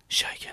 شایگل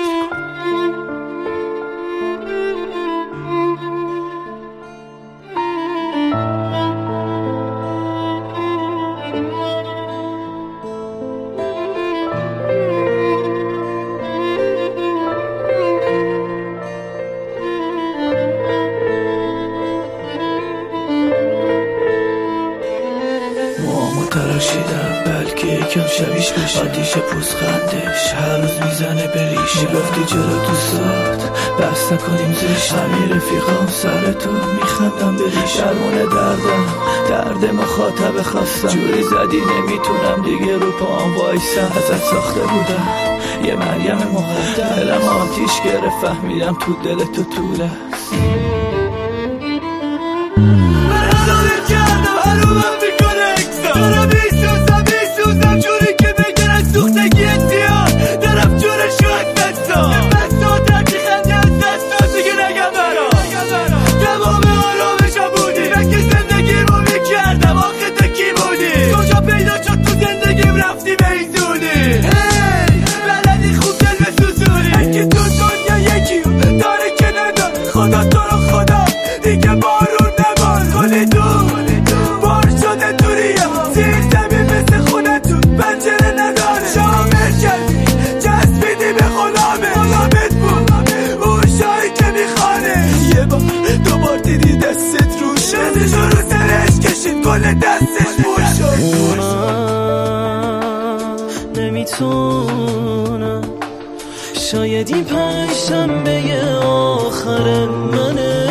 تراشیدم بلکه یکم شبیش بشه آتیش پوزخندش هر روز میزنه به ریشه میگفتی چرا دوستات بس نکنیم زشت همین رفیقام سر تو میخندم به ریشه درمونه درد مخاطب خواستم جوری زدی نمیتونم دیگه رو پام وایسم ازت ساخته بودم یه مریم مقدم دلم آتیش گرفت فهمیدم تو دل تو طول است من ازادت کردم حرومم میکنه اکسا دارم بیسوزم جوری که بگرن سوختگی سیاه دارم جورشو از دستان یه بسات ترکی خنده از دستان دیگه نگم برا تمام آرامشم بودی فکر زندگی رو میکردم آخه تو کی بودی کجا پیدا شد تو زندگیم رفتی به این زودی بلدی خوب دل بسوزونی اگه تو دنیا یکی داره که ندار خدا تو رو خدا دیگه بارون نبار کنی دور بار شده دوریم زیر زمین مثل خونه تو پنجره نداره شامل کردی جذبیدی به غلامت بود اون شایی که میخوانه یه بار دوبار دیدی دستت روشه دستش رو سرش کشید کل دستش بور شد نمیتونم شاید این پنجشنبه آخر منه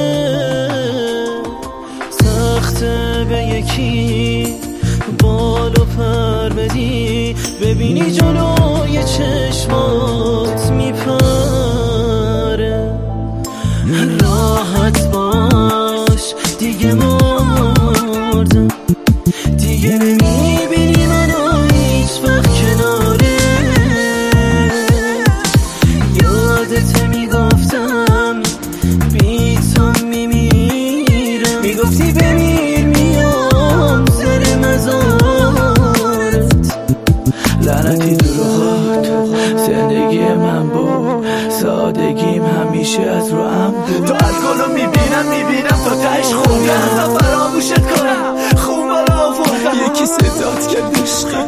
سخته به یکی بالو پر بدی ببینی جلوی چشمات میپره راحت باش دیگه مردم دیگه نمیبینی منو هیچ وقت کناره یادت میگفتم بی تو میمیرم میگفتی بمیر میام سر مزارت لعنتی دروغات زندگی من بود سادگیم همیشه از رو هم بود تو الگلو میبینم تا تهش خوندم تا فراموشت کنم خون رو آوردم یکی صدات کرد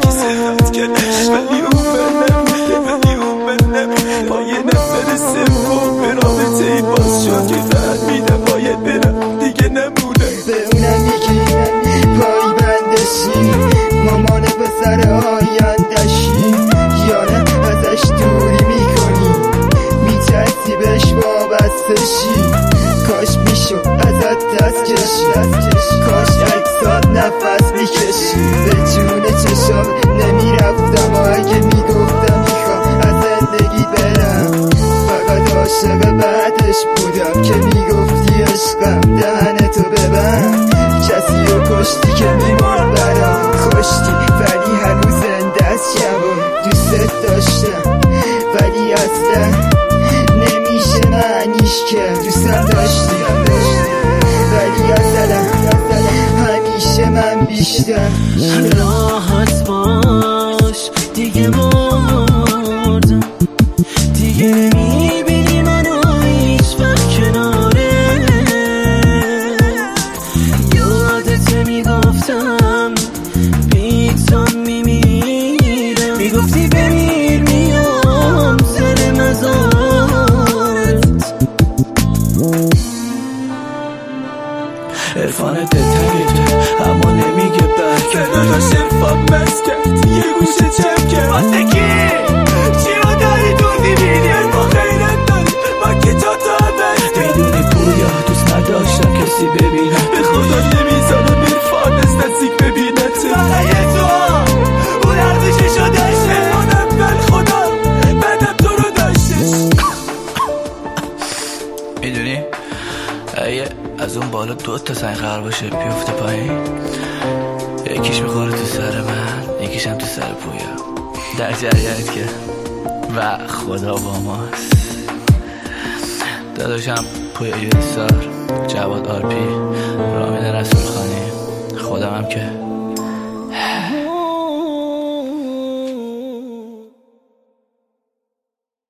ولی اون نمیده با یه نفر سوم به رابطه ای باز شد که فهمیدم باید برم دیگه نمونه به اونم یکی پای بندشی مامان پسر آیندشی یاره ازش دوری میکنی میترسی بهش وابستشی کاش میشد ازت دست کشی کاش اکسات نفس میکشی به جون چشام نمیرفتم و اگه میگفتم میخوام از زندگی برم فقط عاشق بعدش بودم که میگفتی عشقم دهنتو ببند کسی رو کشتی که میمار برام خوشتی ولی هنوز زنده از شبا دوست داشتم ولی اصلا نمیشه معنیش که دوستم داشتی ولی اصلا همیشه من بیشتر راحت باش دیگه مردم دیگه نمیبینی منو هیچ وقت کناره یادت میگفتم بی تو میمیرم میگفتی بمیر میام سر مزارت عرفان دلتنگه اما نمیگه برکه داداش عرفان بس کرد یه گوشه چم کرد واسه کی چی رو داری تو میبینی ما خیرت داری ما که تا بسته میدونی پویا دوست نداشتم کسی ببینم به خدا نمیذارم عرفان از نزدیک ببینت برای تو اون ارزششو داشته منم بل خدا منم تو رو داشتش میدونی اگه از اون بالا 2 تا سنگ قرار باشه بیفته پایین یکیش میخوره تو سر من یکیش هم تو سر پویا در جریانت که و خدا با ماست داداشم پویا یوسار جواد آرپی رامین رسول خانی خودم هم که